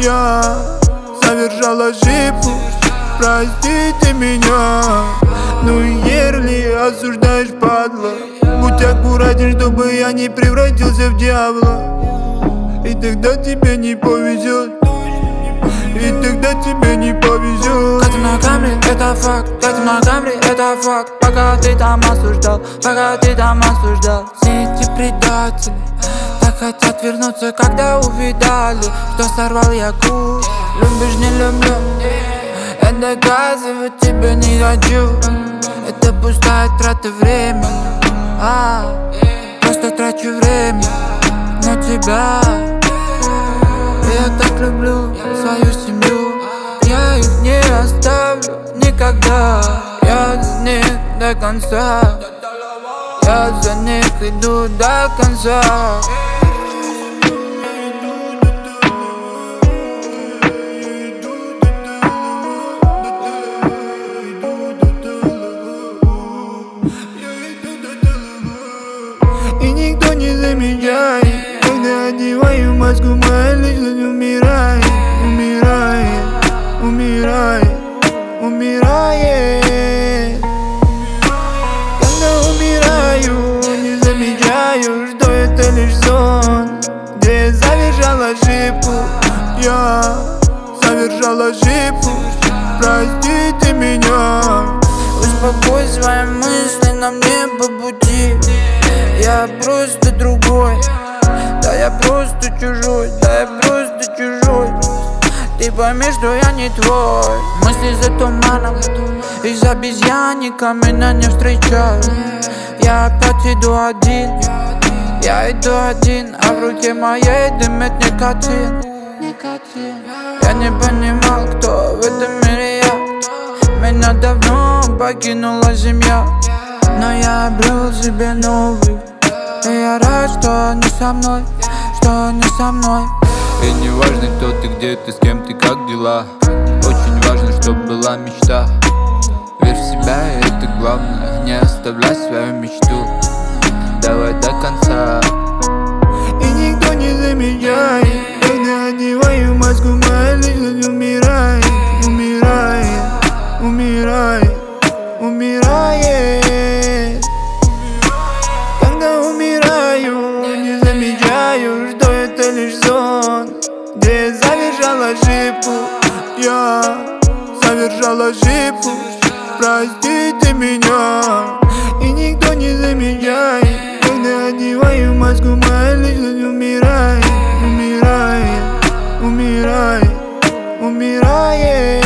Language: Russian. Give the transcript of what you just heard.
Я совершал ошибку, прости ты меня. Ну и если осуждаешь, падла, будь аккуратен, чтобы я не превратился в дьявола. И тогда тебе не повезет, и тогда тебе не повезет. Катим на камере, это факт, катим на камере, это факт. Пока ты там осуждал, пока ты там осуждал. Все эти предатели так хотят вернуться, когда увидали, что сорвал я куш. Любишь, не люблю, я доказывать тебе не хочу. Это пустая трата времени, просто трачу время на тебя. Я так люблю свою семью, я их не оставлю никогда. Я за них до конца, я за них иду до конца. И никто не замечает, когда одеваю маску, моя личность умирает, умирает, умирает, умирает. Когда умираю, не замечаю, что это лишь сон, где я совершал ошибку. Я совершал ошибку, прости ты меня. Успокой свои мысли, нам не по пути. Я просто другой, да я просто чужой, да я просто чужой. Ты пойми, что я не твой. Мысли за туманом, и с обезьянниками меня не встречаю. Я опять иду один, я иду один, а в руке моей дымит никотин. Я не понимал, кто в этом мире я. Меня давно покинула семья, но я обрел себе новый. И я рад, что они со мной, что они со мной. И не важно, кто ты, где ты, с кем ты, как дела. Очень важно, чтоб была мечта. Верь в себя, и это главное. Не оставляй свою мечту, давай до конца. И никто не замечает, когда одеваю маску, моя личность умирает, умирает, умирает, умирает. Когда умираю, не замечаю, что это лишь сон, где я совершал ошибку. Я совершал ошибку, прости ты меня. И никто не замечает, когда одеваю маску, моя личность умирает, умирает, умирает, умирает.